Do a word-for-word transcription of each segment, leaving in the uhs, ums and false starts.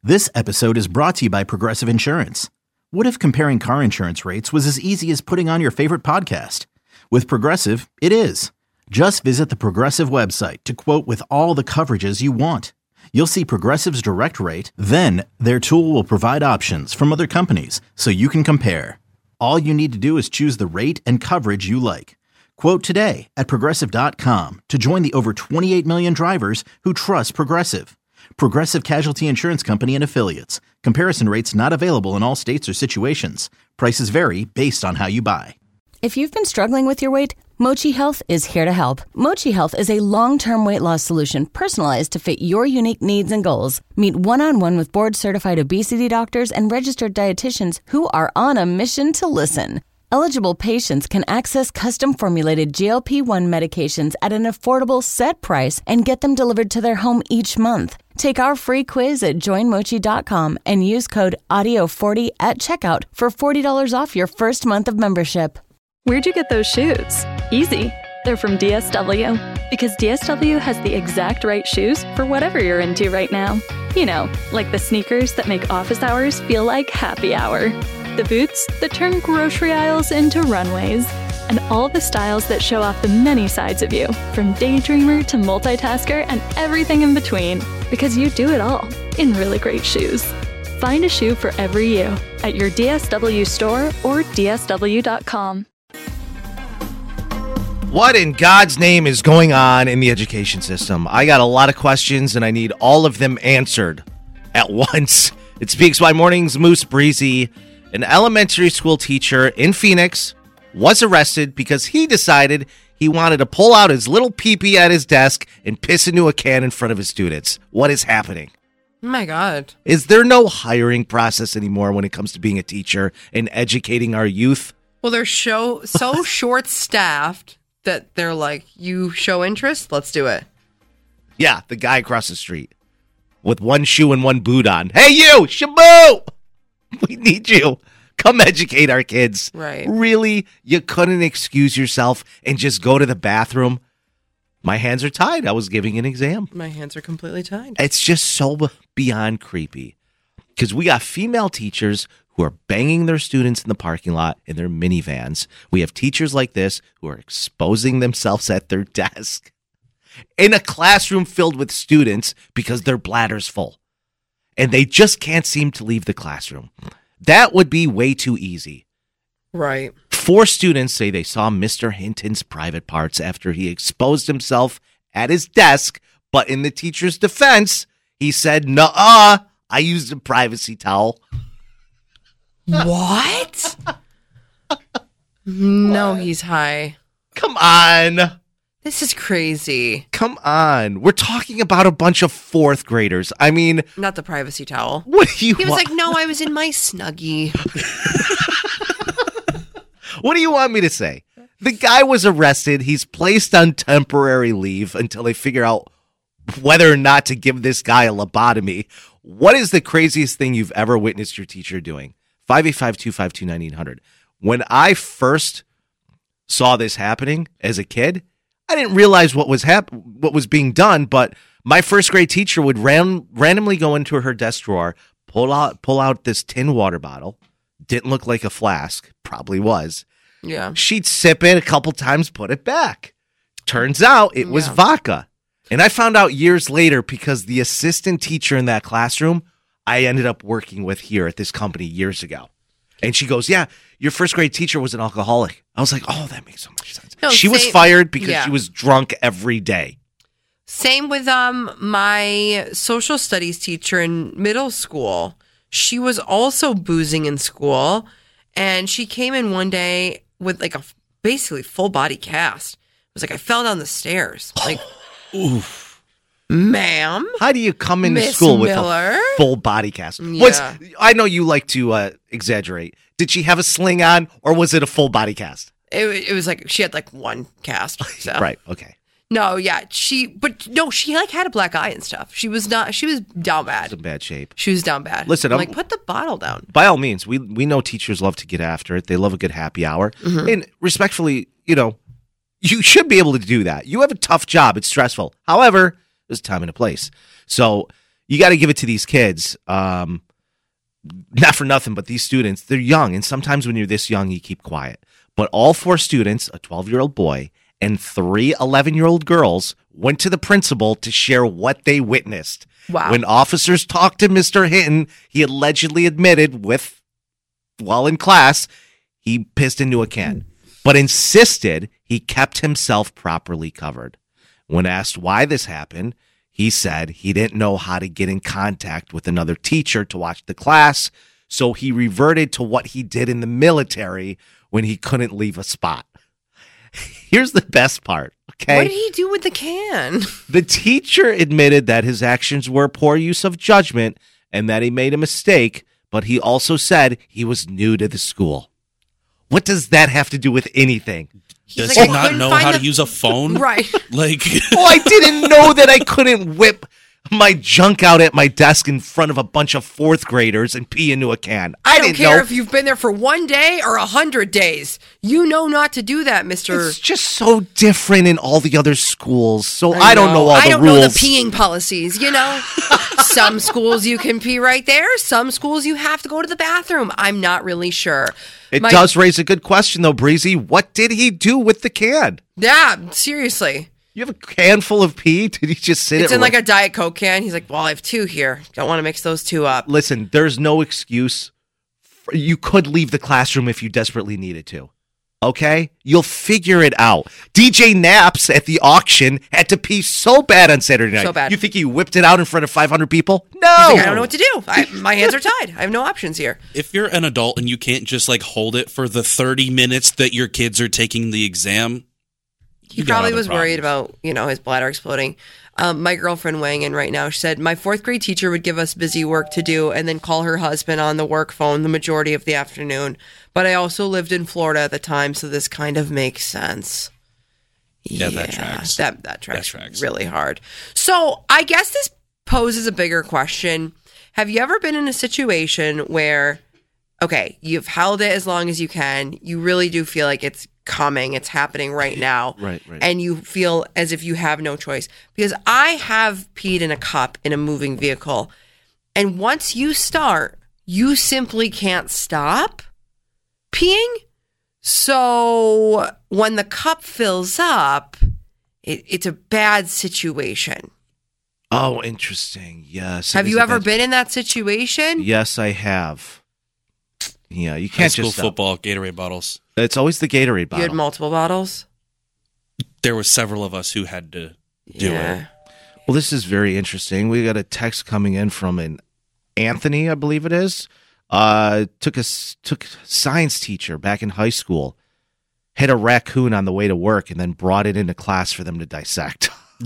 This episode is brought to you by Progressive Insurance. What if comparing car insurance rates was as easy as putting on your favorite podcast? With Progressive, it is. Just visit the Progressive website to quote with all the coverages you want. You'll see Progressive's direct rate, then their tool will provide options from other companies so you can compare. All you need to do is choose the rate and coverage you like. Quote today at progressive dot com to join the over twenty-eight million drivers who trust Progressive. Progressive Casualty Insurance Company and Affiliates. Comparison rates not available in all states or situations. Prices vary based on how you buy. If you've been struggling with your weight, Mochi Health is here to help. Mochi Health is a long-term weight loss solution personalized to fit your unique needs and goals. Meet one-on-one with board-certified obesity doctors and registered dietitians who are on a mission to listen. Eligible patients can access custom-formulated G L P one medications at an affordable set price and get them delivered to their home each month. Take our free quiz at join mochi dot com and use code audio forty at checkout for forty dollars off your first month of membership. Where'd you get those shoes? Easy. They're from D S W. Because D S W has the exact right shoes for whatever you're into right now. You know, like the sneakers that make office hours feel like happy hour. The boots that turn grocery aisles into runways. And all the styles that show off the many sides of you, from daydreamer to multitasker and everything in between. Because you do it all in really great shoes. Find a shoe for every you at your D S W store or D S W dot com. What in God's name is going on in the education system? I got a lot of questions, and I need all of them answered at once. It's B X Y Mornings, Moose Breezy. An elementary school teacher in Phoenix was arrested because he decided he wanted to pull out his little pee-pee at his desk and piss into a can in front of his students. What is happening? Oh my God. Is there no hiring process anymore when it comes to being a teacher and educating our youth? Well, they're show, so short-staffed that they're like, you show interest? Let's do it. Yeah, the guy across the street with one shoe and one boot on. Hey, you, Shabu! We need you. Come educate our kids. Right. Really? You couldn't excuse yourself and just go to the bathroom? My hands are tied. I was giving an exam. My hands are completely tied. It's just so beyond creepy. Because we got female teachers who are banging their students in the parking lot in their minivans. We have teachers like this who are exposing themselves at their desk in a classroom filled with students because their bladder's full. And they just can't seem to leave the classroom. That would be way too easy. Right. Four students say they saw Mister Hinton's private parts after he exposed himself at his desk, but in the teacher's defense, he said, nuh-uh, I used a privacy towel. What? No, he's high. Come on. This is crazy. Come on. We're talking about a bunch of fourth graders. I mean... Not the privacy towel. What do you He was wa- like, no, I was in my Snuggie. What do you want me to say? The guy was arrested. He's placed on temporary leave until they figure out whether or not to give this guy a lobotomy. What is the craziest thing you've ever witnessed your teacher doing? five eight five, two five two, nine eight hundred. When I first saw this happening as a kid, I didn't realize what was hap- what was being done, but my first grade teacher would ran- randomly go into her desk drawer, pull out pull out this tin water bottle. Didn't look like a flask, probably was. Yeah. She'd sip it a couple times, put it back. Turns out it was Yeah. vodka. And I found out years later because the assistant teacher in that classroom I ended up working with here at this company years ago. And she goes, yeah, your first grade teacher was an alcoholic. I was like, oh, that makes so much sense. No, she was same- fired because yeah. she was drunk every day. Same with um my social studies teacher in middle school. She was also boozing in school, and she came in one day with like a basically full body cast. It was like I fell down the stairs. Like, oof, ma'am. How do you come into Miss school with Miller? a full body cast? Yeah. What's, I know you like to uh, exaggerate. Did she have a sling on, or was it a full body cast? It, it was like she had like one cast. So. Right. Okay. No, yeah, she, but no, she like had a black eye and stuff. She was not, she was down bad. It's in bad shape. She was down bad. Listen, I'm I'm- like, put the bottle down. By all means, we we know teachers love to get after it. They love a good happy hour. Mm-hmm. And respectfully, you know, you should be able to do that. You have a tough job. It's stressful. However, there's time and a place. So you got to give it to these kids. Um, not for nothing, but these students, they're young. And sometimes when you're this young, you keep quiet. But all four students, a twelve-year-old boy and three eleven-year-old girls, went to the principal to share what they witnessed. Wow. When officers talked to Mister Hinton, he allegedly admitted with, while in class, he pissed into a can, but insisted he kept himself properly covered. When asked why this happened, he said he didn't know how to get in contact with another teacher to watch the class, so he reverted to what he did in the military when he couldn't leave a spot. Here's the best part, okay? What did he do with the can? The teacher admitted that his actions were poor use of judgment and that he made a mistake, but he also said he was new to the school. What does that have to do with anything? He's Does like, he I not couldn't know find how the- to use a phone? Right. Like, Oh, I didn't know that I couldn't whip my junk out at my desk in front of a bunch of fourth graders and pee into a can. I, I don't didn't care know. if you've been there for one day or a hundred days. You know not to do that, Mister It's just so different in all the other schools. So I, don't know all I the don't rules. know the peeing policies, you know? Some schools you can pee right there. Some schools you have to go to the bathroom. I'm not really sure. It My- does raise a good question, though, Breezy. What did he do with the can? Yeah, seriously. You have a can full of pee? Did he just sit It's it in right- like a Diet Coke can. He's like, well, I have two here. Don't want to mix those two up. Listen, there's no excuse. For, you could leave the classroom if you desperately needed to. Okay? You'll figure it out. D J Naps at the auction had to pee so bad on Saturday night. So bad. You think he whipped it out in front of five hundred people? No. He's like, I don't know what to do. I, my hands are tied. I have no options here. if you're an adult and you can't just like hold it for the thirty minutes that your kids are taking the exam, He you got probably other was worried problems. about, you know, his bladder exploding. Um, my girlfriend weighing in right now, she said, my fourth grade teacher would give us busy work to do and then call her husband on the work phone the majority of the afternoon. But I also lived in Florida at the time, so this kind of makes sense. Yeah, that tracks. That, that tracks, That tracks. really hard. So I guess this poses a bigger question. Have you ever been in a situation where, okay, you've held it as long as you can, you really do feel like it's coming, it's happening right now, Right, right. and you feel as if you have no choice? Because I have peed in a cup in a moving vehicle, and once you start, you simply can't stop peeing. So when the cup fills up, it, it's a bad situation. Oh, interesting. Yes. it Have is you a ever bad- been in that situation? Yes, I have. Yeah, you high can't school just stop. football, Gatorade bottles. It's always the Gatorade You bottle. had multiple bottles? There were several of us who had to do Yeah. it. Well, this is very interesting. We got a text coming in from an Anthony, I believe it is. Uh, took a s- took a science teacher back in high school, hit a raccoon on the way to work, and then brought it into class for them to dissect.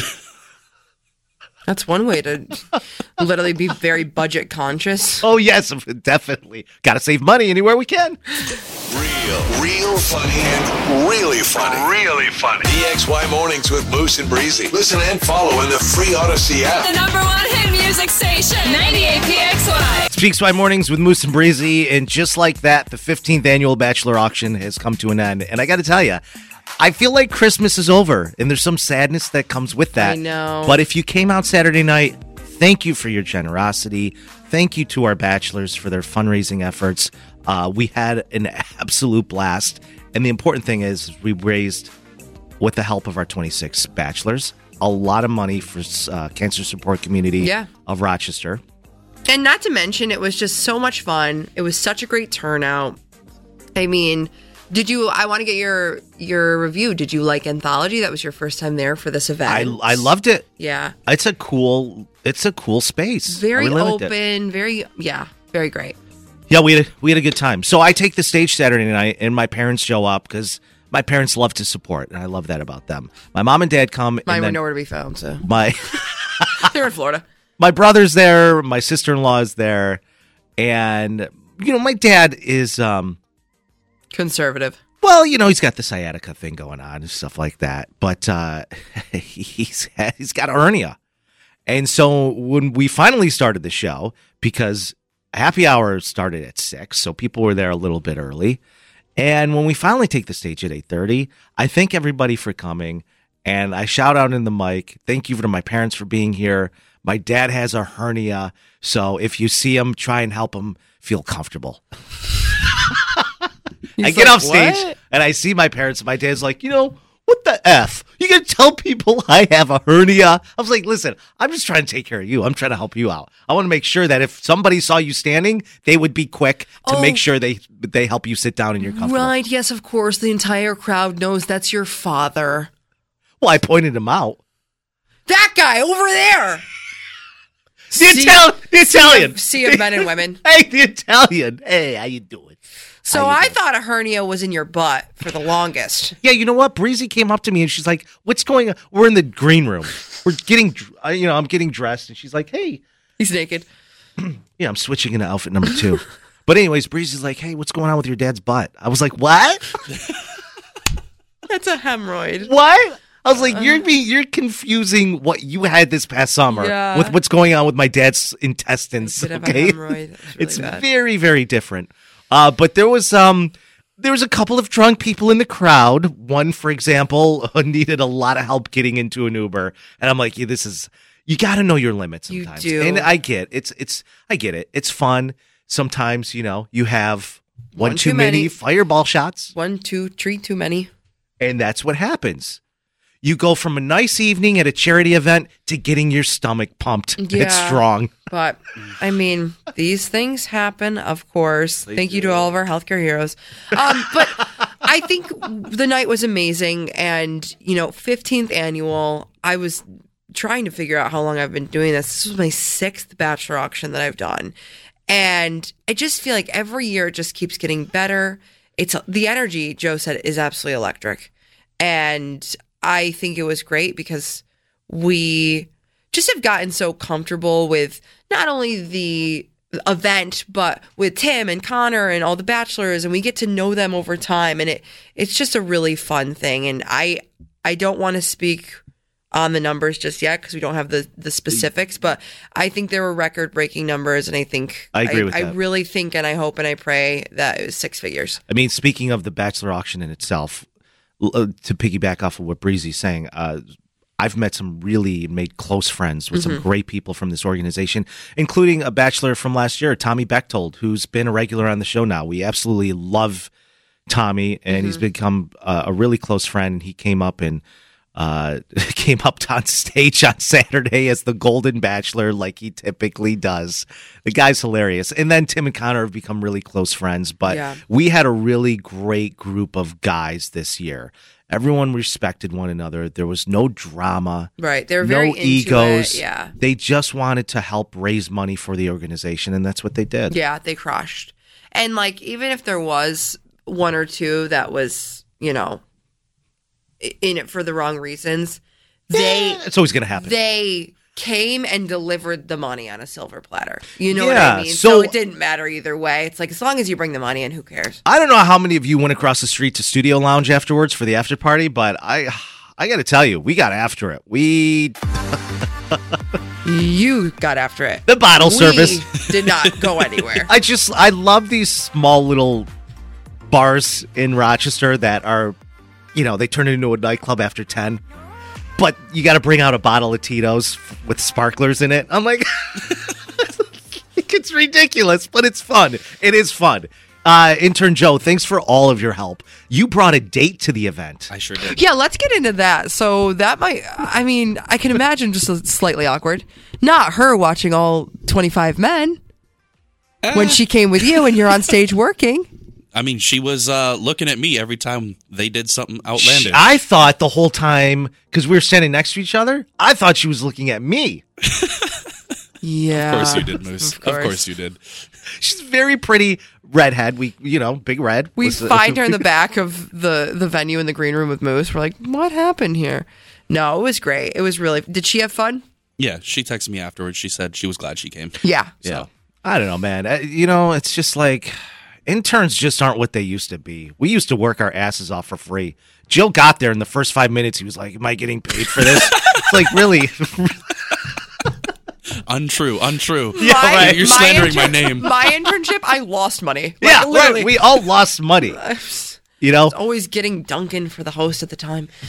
That's one way to literally be very budget conscious. Oh yes, definitely. Got to save money anywhere we can. Real, real funny and really funny. Really funny. D X Y Mornings with Moose and Breezy. Listen and follow in the free Odyssey app. The number one hit music station, ninety-eight P X Y. Speaks by Mornings with Moose and Breezy, and just like that, the fifteenth annual Bachelor Auction has come to an end. And I got to tell you, I feel like Christmas is over, and there's some sadness that comes with that. I know. But if you came out Saturday night, thank you for your generosity. Thank you to our bachelors for their fundraising efforts. Uh, we had an absolute blast. And the important thing is we raised, with the help of our twenty-six bachelors, a lot of money for uh, cancer support community Yeah. of Rochester. And not to mention, it was just so much fun. It was such a great turnout. I mean, did you, I want to get your your review. Did you like Anthology? That was your first time there for this I, event. I loved it. Yeah. It's a cool it's a cool space. I Very really liked it. open, very, yeah, very great. Yeah, we had a, we had a good time. So I take the stage Saturday night, and my parents show up because my parents love to support, and I love that about them. My mom and dad come, Mine and were then nowhere to be found, so my they're in Florida. my brother's there, my sister in law is there, and you know my dad is um Conservative. well, you know he's got the sciatica thing going on and stuff like that, but uh, he's he's got a hernia, and so when we finally started the show, because happy hour started at six, so people were there a little bit early. And when we finally take the stage at eight thirty, I thank everybody for coming. And I shout out in the mic, thank you to my parents for being here, My dad has a hernia, so if you see him, try and help him feel comfortable. I get like, off stage "What?" and I see my parents, and my dad's like, you know, what the F? You gonna tell people I have a hernia? I was like, listen, I'm just trying to take care of you. I'm trying to help you out. I want to make sure that if somebody saw you standing, they would be quick to Oh. make sure they they help you sit down and you're comfortable. Right, yes, of course. The entire crowd knows that's your father. Well, I pointed him out. That guy over there. The, See- Ital- the Italian. Sea of men and women. Hey, the Italian. Hey, how you doing? So How you I doing? thought a hernia was in your butt for the longest. Yeah, you know what? Breezy came up to me and she's like, "What's going on?" We're in the green room. We're getting, dr- uh, you know, I'm getting dressed, and she's like, "Hey." He's naked. Yeah, I'm switching into outfit number two. But anyways, Breezy's like, "Hey, what's going on with your dad's butt?" I was like, "What? That's a hemorrhoid. What?" I was like, "You're being, you're confusing what you had this past summer Yeah. with what's going on with my dad's intestines." Bit of a Okay, hemorrhoid. That was really it's bad. very, very different. Uh, but there was um, there was a couple of drunk people in the crowd. One, for example, needed a lot of help getting into an Uber, and I'm like, "Yeah, this is you got to know your limits You sometimes." do. And I get it's it's I get it. It's fun. Sometimes you know you have one, One too too many many. fireball shots. One, two, three, too many. And that's what happens. You go from a nice evening at a charity event to getting your stomach pumped. Yeah. It's strong. But I mean, these things happen, of course. Thank you to all of our healthcare heroes. Um, but I think the night was amazing. And, you know, fifteenth annual, I was trying to figure out how long I've been doing this. This was my sixth bachelor auction that I've done. And I just feel like every year it just keeps getting better. It's the energy, Joe said, is absolutely electric. And I think it was great because we just have gotten so comfortable with not only the event, but with Tim and Connor and all the bachelors, and we get to know them over time. And it it's just a really fun thing. And I I don't want to speak on the numbers just yet because we don't have the, the specifics, but I think there were record breaking numbers. And I think I agree with I that. really think and I hope and I pray that it was six figures. I mean, speaking of the Bachelor auction in itself, l- uh, to piggyback off of what Breezy's saying, uh, I've met some really made close friends with some great people from this organization, including a Bachelor from last year, Tommy Bechtold, who's been a regular on the show now. We absolutely love Tommy, and he's become uh, a really close friend. He came up and uh, came up on stage on Saturday as the Golden Bachelor, like he typically does. The guy's hilarious. And then Tim and Connor have become really close friends. But Yeah. we had a really great group of guys this year. Everyone respected one another. There was no drama. Right. They were very no into egos. it. Yeah. They just wanted to help raise money for the organization, and that's what they did. Yeah, they crushed. And like, even if there was one or two that was, you know, i- in it for the wrong reasons, they It's always going to happen. they came and delivered the money on a silver platter. You know Yeah, what I mean? so- So, it didn't matter either way. It's like, as long as you bring the money in, who cares? I don't know how many of you went across the street to Studio Lounge afterwards for the after party, but I I got to tell you, we got after it. We You got after it. the bottle We service. did not go anywhere. I just I love these small little bars in Rochester that are, you know, they turn into a nightclub after ten. But you got to bring out a bottle of Tito's with sparklers in it. I'm like, it's ridiculous, but it's fun. It is fun. Uh, Intern Joe, thanks for all of your help. You brought a date to the event. I sure did. Yeah, let's get into that. So that might, I mean, I can imagine just a slightly awkward. Not her watching all twenty-five men when she came with you and you're on stage working. I mean, she was uh, looking at me every time they did something outlandish. I thought the whole time, because we were standing next to each other, I thought she was looking at me. Yeah. Of course you did, Moose. Of Of course. course you did. She's very pretty redhead. We, you know, big red. We Was- find her in the back of the, the venue in the green room with Moose. We're like, what happened here? No, it was great. It was really, did she have fun? Yeah, she texted me afterwards. She said she was glad she came. Yeah. Yeah. I don't know, man. Uh, You know, it's just like interns just aren't what they used to be. We used to work our asses off for free. Jill got there in the first five minutes. He was like, "Am I getting paid for this?" It's like, really? Untrue, untrue. Yeah, My- right. You're my slandering my intern- name. My internship, I lost money. Like, Yeah, literally. right. We all lost money. You know, always getting Duncan for the host at the time.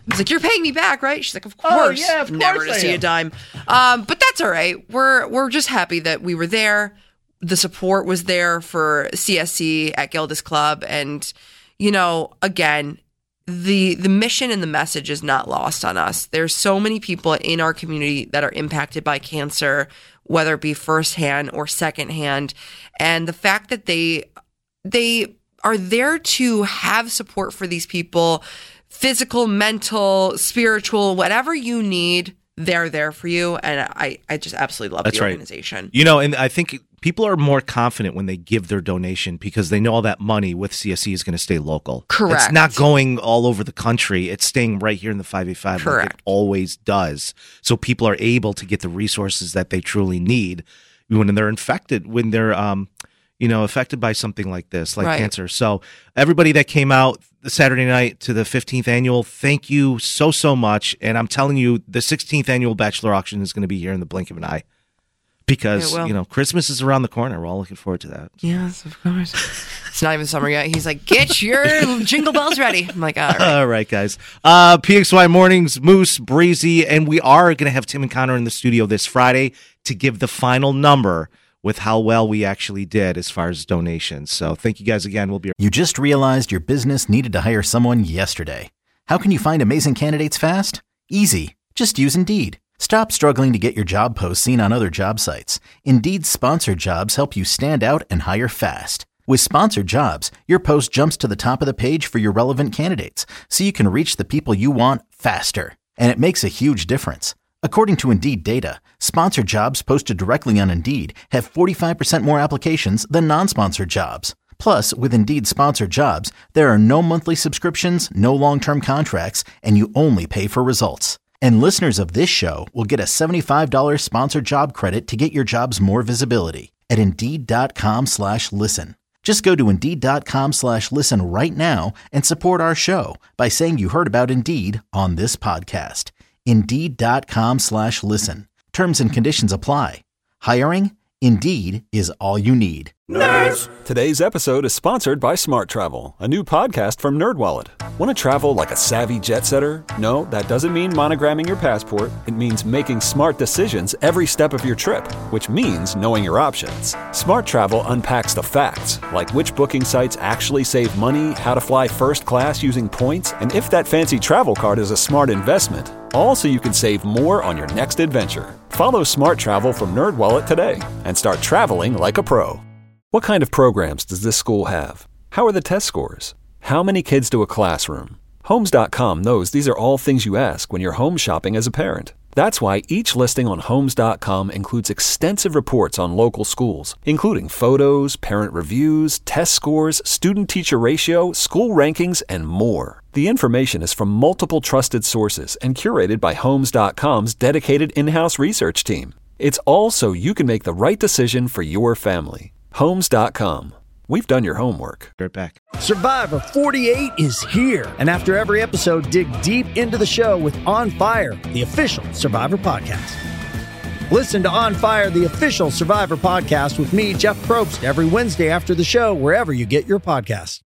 He's like, "You're paying me back, right?" She's like, "Of course, Oh, yeah, of course never to I see am." a dime." Um, but that's all right. We're we're just happy that we were there. The support was there for C S C at Gilda's Club, and you know, again, the the mission and the message is not lost on us. There's so many people in our community that are impacted by cancer, whether it be firsthand or secondhand, and the fact that they they are there to have support for these people. Physical, mental, spiritual, whatever you need, they're there for you. And I, I just absolutely love That's the right. organization. You know, and I think people are more confident when they give their donation because they know all that money with C S C is going to stay local. Correct. It's not going all over the country. It's staying right here in the five eighty-five like Correct. it always does. So people are able to get the resources that they truly need when they're infected, when they're, um, you know, affected by something like this, like Right. cancer. So everybody that came out the Saturday night to the fifteenth annual, thank you so, so much. And I'm telling you, the sixteenth annual Bachelor Auction is going to be here in the blink of an eye because, It will. you know, Christmas is around the corner. We're all looking forward to that. Yes, of course. It's not even summer yet. He's like, "Get your jingle bells ready." I'm like, all right. All right, guys. Uh, P X Y Mornings, Moose, Breezy, and we are going to have Tim and Connor in the studio this Friday to give the final number with how well we actually did as far as donations. So thank you guys again. We'll be You just realized your business needed to hire someone yesterday. How can you find amazing candidates fast? Easy. Just use Indeed. Stop struggling to get your job posts seen on other job sites. Indeed's sponsored jobs help you stand out and hire fast. With sponsored jobs, your post jumps to the top of the page for your relevant candidates, so you can reach the people you want faster. And it makes a huge difference. According to Indeed data, sponsored jobs posted directly on Indeed have forty-five percent more applications than non-sponsored jobs. Plus, with Indeed sponsored jobs, there are no monthly subscriptions, no long-term contracts, and you only pay for results. And listeners of this show will get a seventy-five dollars sponsored job credit to get your jobs more visibility at Indeed.com slash listen. Just go to Indeed.com slash listen right now and support our show by saying you heard about Indeed on this podcast. Indeed.com slash listen. Terms and conditions apply. Hiring? Indeed is all you need. Nerds! Today's episode is sponsored by Smart Travel, a new podcast from NerdWallet. Want to travel like a savvy jet setter? No, that doesn't mean monogramming your passport. It means making smart decisions every step of your trip, which means knowing your options. Smart Travel unpacks the facts, like which booking sites actually save money, how to fly first class using points, and if that fancy travel card is a smart investment. All so you can save more on your next adventure. Follow Smart Travel from NerdWallet today and start traveling like a pro. What kind of programs does this school have? How are the test scores? How many kids do a classroom? Homes dot com knows these are all things you ask when you're home shopping as a parent. That's why each listing on Homes dot com includes extensive reports on local schools, including photos, parent reviews, test scores, student-teacher ratio, school rankings, and more. The information is from multiple trusted sources and curated by Homes dot com's dedicated in-house research team. It's all so you can make the right decision for your family. Homes dot com. We've done your homework. right back. Survivor forty-eight is here. And after every episode, dig deep into the show with On Fire, the official Survivor podcast. Listen to On Fire, the official Survivor podcast with me, Jeff Probst, every Wednesday after the show, wherever you get your podcasts.